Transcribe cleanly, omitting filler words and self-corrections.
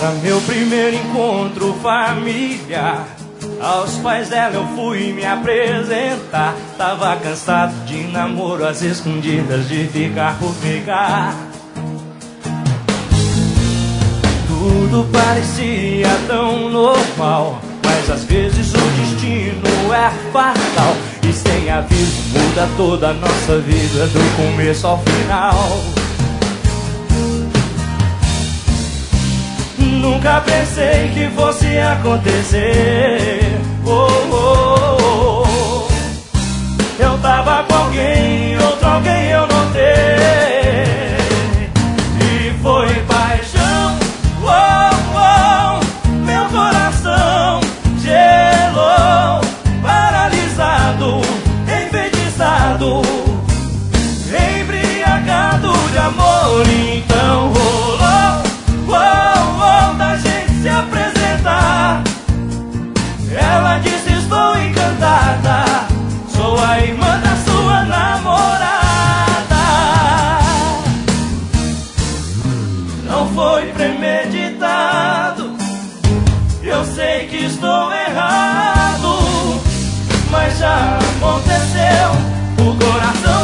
Era meu primeiro encontro familiar. Aos pais dela eu fui me apresentar. Tava cansado de namoro às escondidas, de ficar por ficar. Tudo parecia tão normal, mas às vezes o destino é fatal. E sem aviso muda toda a nossa vida, do começo ao final. Nunca pensei que fosse acontecer. Oh, oh, oh. Eu tava com alguém, outro alguém eu notei. E foi paixão. Oh, oh. Meu coração gelou, paralisado, enfeitiçado, embriagado de amor. Então rolou da gente se apresentar. Ela disse: estou encantada, sou a irmã da sua namorada. Não foi premeditado, eu sei que estou errado, mas já aconteceu. O coração